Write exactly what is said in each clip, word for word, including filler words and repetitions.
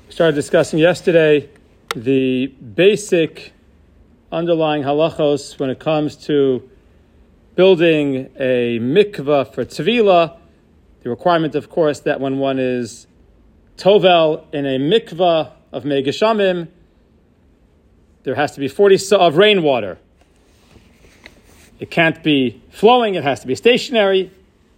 We started discussing yesterday the basic underlying halachos when it comes to building a mikvah for tevilah. The requirement, of course, that when one is tovel in a mikvah of mei geshamim, there has to be forty sa of rainwater. It can't be flowing, it has to be stationary.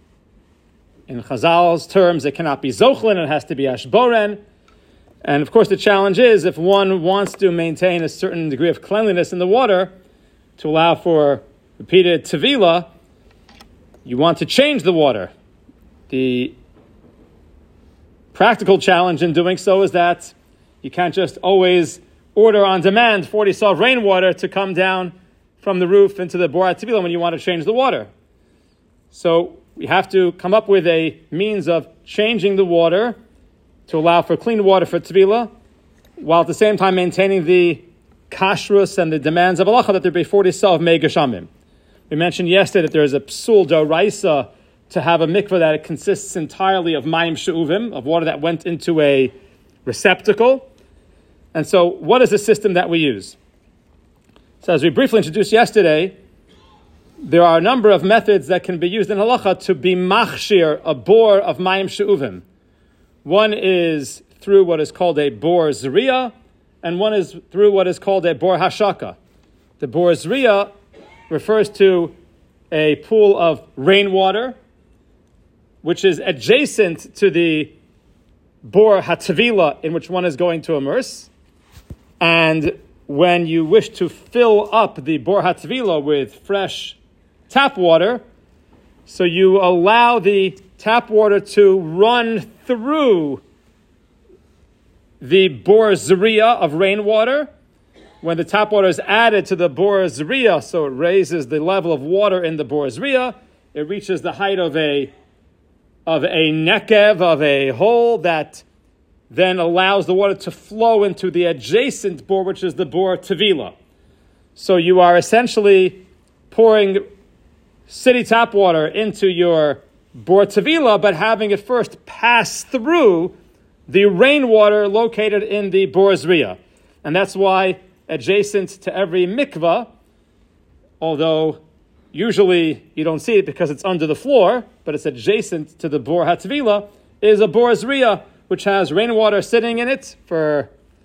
In Chazal's terms, it cannot be zochlin, it has to be ashboren. And of course, the challenge is if one wants to maintain a certain degree of cleanliness in the water to allow for repeated tevilah, you want to change the water. The practical challenge in doing so is that you can't just always order on demand forty sa of rainwater to come down from the roof into the borat tevilah when you want to change the water. So we have to come up with a means of changing the water to allow for clean water for tevilah, while at the same time maintaining the kashrus and the demands of halacha that there be forty sa of mei geshamim. We mentioned yesterday that there is a psul d'oraisa to have a mikveh that consists entirely of mayim she'uvim, of water that went into a receptacle. And so what is the system that we use? So as we briefly introduced yesterday, there are a number of methods that can be used in halacha to be machshir, a bore of mayim she'uvim. One is through what is called a bor zriya, and one is through what is called a bor hashaka. The bor zriya refers to a pool of rainwater, which is adjacent to the bor hatevilah in which one is going to immerse. And when you wish to fill up the bor hatevilah with fresh tap water, so you allow the tap water to run through the bor zriya of rainwater. When the tap water is added to the bor zriya, so it raises the level of water in the bor zriya, it reaches the height of a of a nekev, of a hole that then allows the water to flow into the adjacent bor, which is the bor tevilah. So you are essentially pouring city tap water into your bor tevilah, but having it first pass through the rainwater located in the bor zriya. And that's why adjacent to every mikvah, although usually you don't see it because it's under the floor, but it's adjacent to the bor hatevilah, is a bor zriya, which has rainwater sitting in it for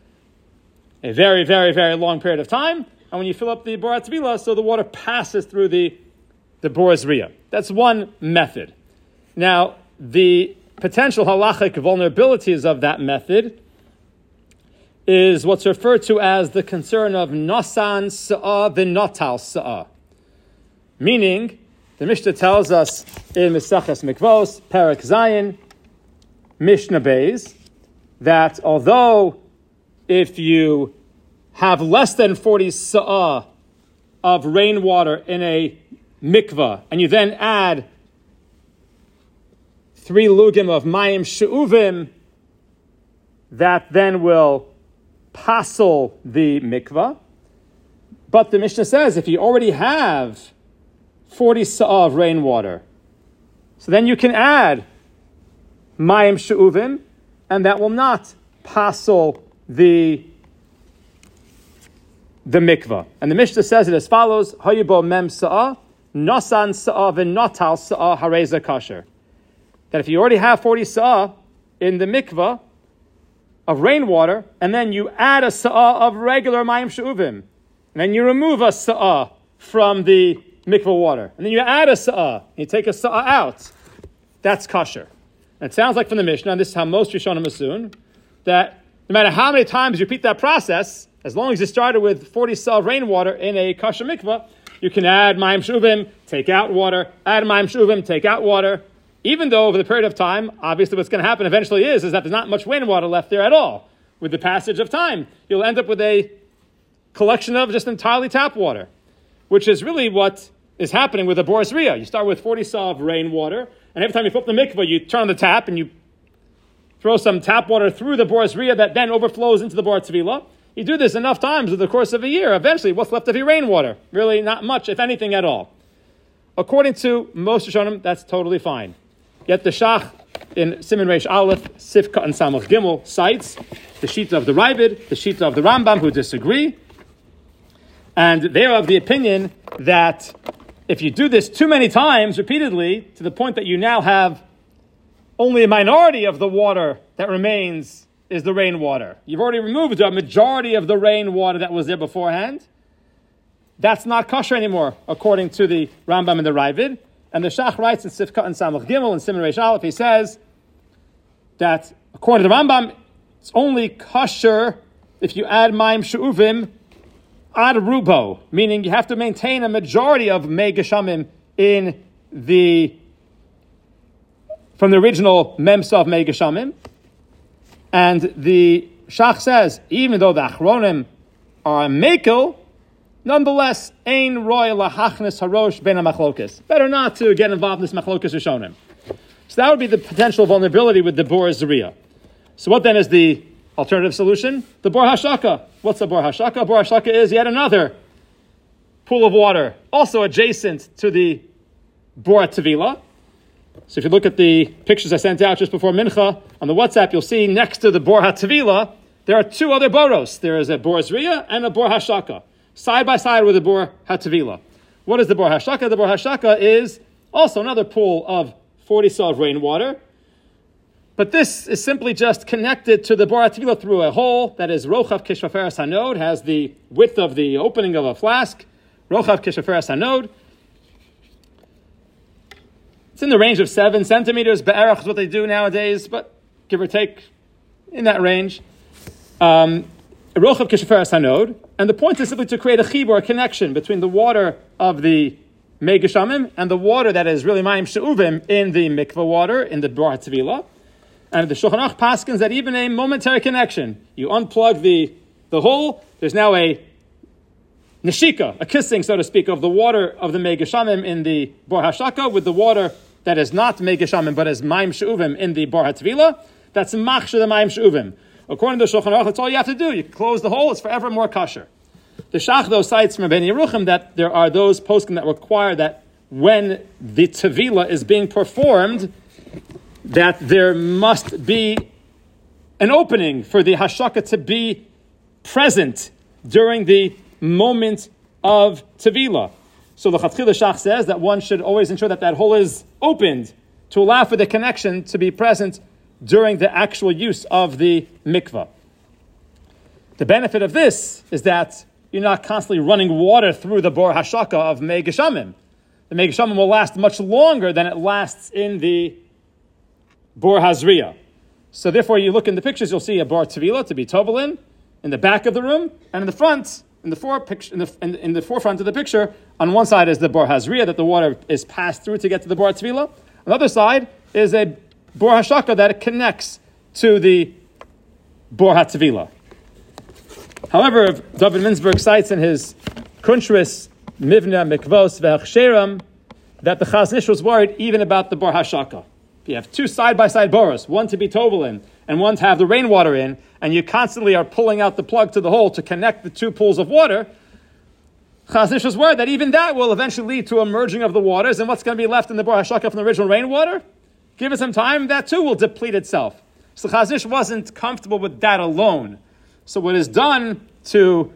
a very, very, very long period of time. And when you fill up the bor hatevilah, so the water passes through the, the bor zriya. That's one method. Now, the potential halachic vulnerabilities of that method is what's referred to as the concern of nosan sa'ah v'notal sa'ah. Meaning, the Mishnah tells us in Meseches Mikvos, Perek Zayin, Mishnah Beis, that although if you have less than forty sa'ah of rainwater in a mikvah, and you then add three lugim of mayim she'uvim, that then will passel the mikvah. But the Mishnah says if you already have forty sa of rainwater, so then you can add mayim she'uvim, and that will not passel the the mikvah. And the Mishnah says it as follows: Hayibo mem sa'ah, nosan sa'ah v'notal sa'ah hareza kasher. That if you already have forty sa'ah in the mikvah of rainwater, and then you add a sa'ah of regular mayim she'uvim, and then you remove a sa'ah from the mikvah water, and then you add a sa'ah, and you take a sa'ah out, that's kasher. And it sounds like from the Mishnah, and this is how most Rishonim assume, that no matter how many times you repeat that process, as long as you started with forty sa'ah of rainwater in a kasher mikvah, you can add mayim she'uvim, take out water, add mayim she'uvim, take out water, even though over the period of time, obviously what's going to happen eventually is, is that there's not much rainwater left there at all. With the passage of time, you'll end up with a collection of just entirely tap water, which is really what is happening with the bor zriya. You start with forty sa of rainwater, and every time you fill up the mikvah, you turn on the tap and you throw some tap water through the bor zriya that then overflows into the bor tevilah. You do this enough times over the course of a year. Eventually, what's left of your rainwater? Really not much, if anything at all. According to most Rishonim, that's totally fine. Yet the Shach in Siman Reish Aleph, Sifka and Samach Gimel cites the Shita of the Ravid, the Shita of the Rambam, who disagree. And they're of the opinion that if you do this too many times, repeatedly, to the point that you now have only a minority of the water that remains is the rainwater. You've already removed a majority of the rainwater that was there beforehand. That's not kosher anymore, according to the Rambam and the Ravid. And the Shach writes in Sifkat and Samach Gimel and Siman Reish Aleph, he says that according to the Rambam, it's only kosher if you add Maim She'uvim ad rubo, meaning you have to maintain a majority of Mei Geshamim in the from the original Memsa of Mei Geshamim. And the Shach says, even though the Achronim are a Mekel, nonetheless, Ein Roy Lahachnis Harosh Ben HaMachlokes. Better not to get involved in this Machlokes Rishonim. So that would be the potential vulnerability with the Bor Zeriah. So what then is the alternative solution? The Bor Hashaka. What's the Bor Hashaka? Bor Hashaka is yet another pool of water, also adjacent to the Bor Tevila. So if you look at the pictures I sent out just before Mincha on the WhatsApp, you'll see next to the Bor HaTevila, there are two other boros. There is a Bor Zeriah and a Bor Hashaka, side by side with the Bor HaTevila. What is the Bor Hashaka? The Bor Hashaka is also another pool of forty saw of rainwater. But this is simply just connected to the Bor HaTevila through a hole that is Rochav Kishvaferes Hanod, has the width of the opening of a flask, Rochav Kishvaferes Hanod. It's in the range of seven centimeters. Be'erach is what they do nowadays, but give or take in that range. Um, Rochav Kishvaferes Hanod. And the point is simply to create a chibur, a connection between the water of the Mei Geshamim and the water that is really Mayim She'uvim in the mikveh water, in the Bor HaTevila. And the Shulchan Aruch paskins that even a momentary connection, you unplug the, the hole, there's now a neshika, a kissing, so to speak, of the water of the Mei Geshamim in the Bor Hashaka with the water that is not Mei Geshamim but is Mayim She'uvim in the Bor HaTevila. That's machshir the Mayim She'uvim. According to the Shulchan Aruch, that's all you have to do. You close the hole, it's forever more kosher. The Shach, though, cites from Ben Yeruchim that there are those poskim that require that when the Tevila is being performed, that there must be an opening for the Hashaka to be present during the moment of Tevila. So the Chatchila Shach says that one should always ensure that that hole is opened to allow for the connection to be present during the actual use of the mikvah. The benefit of this is that you're not constantly running water through the Bor Hashaka of Mei Geshamim. The Mei Geshamim will last much longer than it lasts in the Bor HaZeriah. So therefore, you look in the pictures, you'll see a Bor Tevila to be Tovalin in the back of the room, and in the front, in the, fore picture, in, the, in, in the forefront of the picture, on one side is the Bor HaZeriah that the water is passed through to get to the Bor Tevila. On the other side is a Bor Hashaka that connects to the Bor HaTevila. However, David Minzberg cites in his Kunshris Mivna Mikvos Ve'achsheram that the Chazon Ish was worried even about the Bor Hashaka. If you have two side-by-side boros, one to be tovel in and one to have the rainwater in, and you constantly are pulling out the plug to the hole to connect the two pools of water, Chazon Ish was worried that even that will eventually lead to a merging of the waters, and what's going to be left in the Bor Hashaka from the original rainwater? Give it some time, that too will deplete itself. So Chazon Ish wasn't comfortable with that alone. So what is done to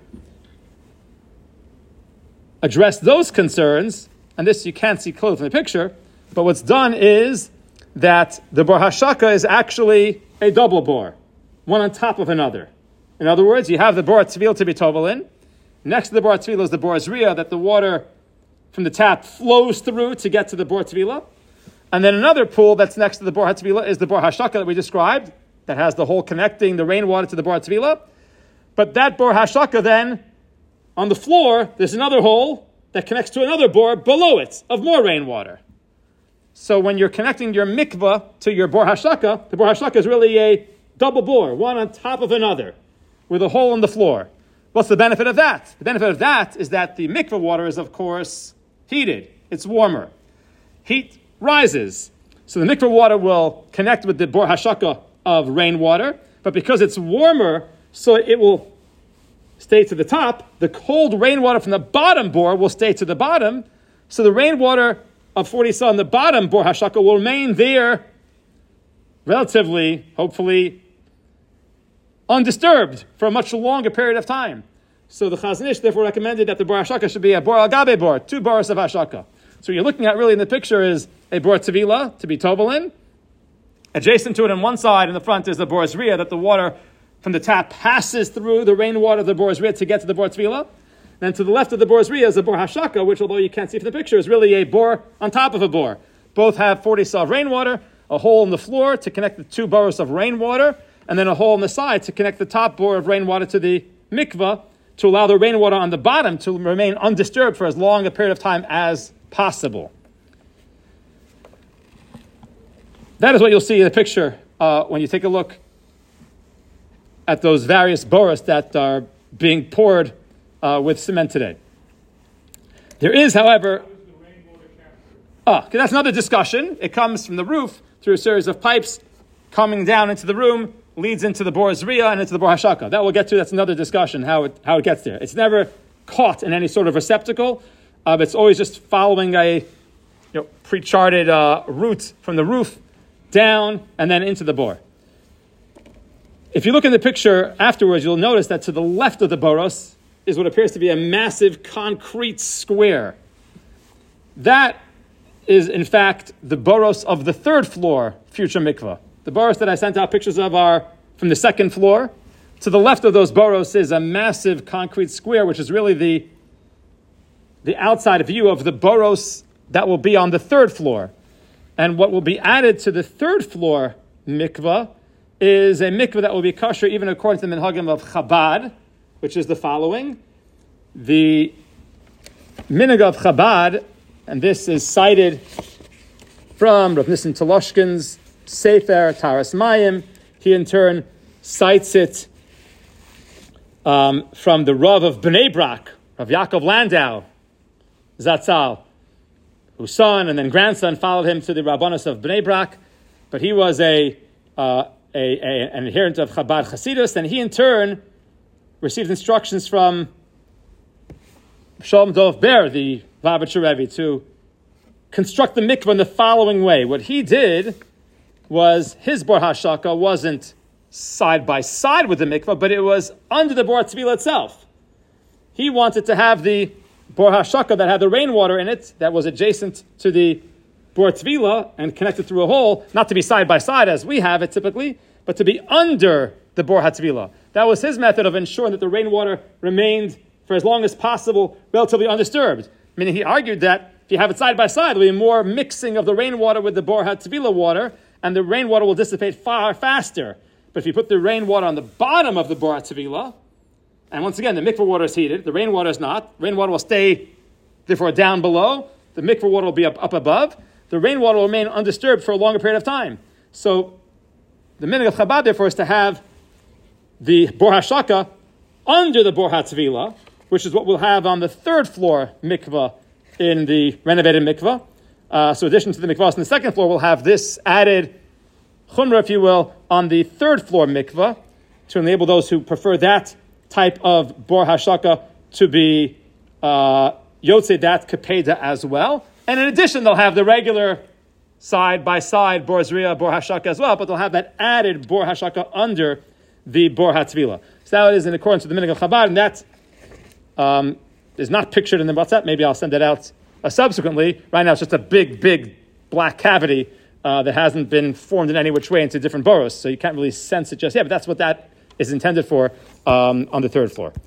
address those concerns, and this you can't see clearly from the picture, but what's done is that the Bor Hashaka is actually a double bor, one on top of another. In other words, you have the Bor Tevila to be tovalin. Next to the Bor Tevila is the Bor Zeriah, that the water from the tap flows through to get to the Bor Tevila. And then another pool that's next to the Bor HaTevila is the Bor Hashaka that we described, that has the hole connecting the rainwater to the Bor HaTevila. But that Bor Hashaka then, on the floor, there's another hole that connects to another bor below it, of more rainwater. So when you're connecting your mikvah to your Bor Hashaka, the Bor Hashaka is really a double bor, one on top of another, with a hole in the floor. What's the benefit of that? The benefit of that is that the mikvah water is, of course, heated. It's warmer. Heat rises. So the mikvah water will connect with the Bor Hashaka of rainwater, but because it's warmer, so it will stay to the top. The cold rainwater from the bottom bor will stay to the bottom. So the rainwater of forty saw in the bottom Bor Hashaka will remain there relatively, hopefully, undisturbed for a much longer period of time. So the Chazon Ish therefore recommended that the bor hashaka should be a bor al gabe bor, two boros of hashaka. So what you're looking at really in the picture is a bor tevila to be tovelin. Adjacent to it on one side in the front is the bor zriya, that the water from the tap passes through the rainwater of the bor zriya to get to the bor tevila. Then to the left of the bor zriya is the bor hashaka, which although you can't see from the picture is really a bor on top of a bor. Both have forty saw of rainwater, a hole in the floor to connect the two boros of rainwater, and then a hole on the side to connect the top bor of rainwater to the mikvah, to allow the rainwater on the bottom to remain undisturbed for as long a period of time as possible. That is what you'll see in the picture uh, when you take a look at those various boros that are being poured uh, with cement today. There is, however, ah, because that's another discussion. It comes from the roof through a series of pipes coming down into the room, leads into the bor zriya and into the bor hashaka. That we'll get to. That's another discussion, how it how it gets there. It's never caught in any sort of receptacle. Uh, it's always just following a you know, pre-charted uh, route from the roof down and then into the bor. If you look in the picture afterwards, you'll notice that to the left of the boros is what appears to be a massive concrete square. That is, in fact, the boros of the third floor future mikvah. The boros that I sent out pictures of are from the second floor. To the left of those boros is a massive concrete square, which is really the, the outside view of the boros that will be on the third floor. And what will be added to the third floor mikvah is a mikvah that will be kosher even according to the minhagim of Chabad, which is the following. The minhag of Chabad, and this is cited from Rav Nissen Toloshkin's Sefer Taras Mayim. He in turn cites it um, from the Rav of Bnei Brak, Rav Yaakov Landau, Zatzal, whose son and then grandson followed him to the Rabbanos of Bnei Brak, but he was a, uh, a, a an adherent of Chabad Chasidus, and he in turn received instructions from Shalom Dov Ber, the Vabitcher Rebbe, to construct the mikvah in the following way. What he did was his bor hashaka wasn't side by side with the mikvah, but it was under the bor tevila itself. He wanted to have the bor hashaka that had the rainwater in it, that was adjacent to the bor tevila and connected through a hole, not to be side by side as we have it typically, but to be under the bor hatevila. That was his method of ensuring that the rainwater remained for as long as possible relatively undisturbed. Meaning he argued that if you have it side by side, there will be more mixing of the rainwater with the bor hatevila water, and the rainwater will dissipate far faster. But if you put the rainwater on the bottom of the bor hatevila, and once again, the mikvah water is heated, the rainwater is not. Rainwater will stay, therefore, down below. The mikvah water will be up, up above. The rainwater will remain undisturbed for a longer period of time. So, the minhag of Chabad, therefore, is to have the bor hashaka under the bor hatevila, which is what we'll have on the third floor mikvah in the renovated mikvah. Uh, so, in addition to the mikvahs on the second floor, we'll have this added chumrah, if you will, on the third floor mikvah to enable those who prefer that type of bor hashaka to be uh, yotzei dat kapeda as well. And in addition, they'll have the regular side-by-side bor zriya, bor hashaka as well, but they'll have that added bor hashaka under the bor hatvila. So that is in accordance with the minhag of Chabad, and that um, is not pictured in the WhatsApp. Maybe I'll send it out uh, subsequently. Right now it's just a big, big black cavity uh, that hasn't been formed in any which way into different boros, so you can't really sense it just yet, but that's what that is intended for um, on the third floor.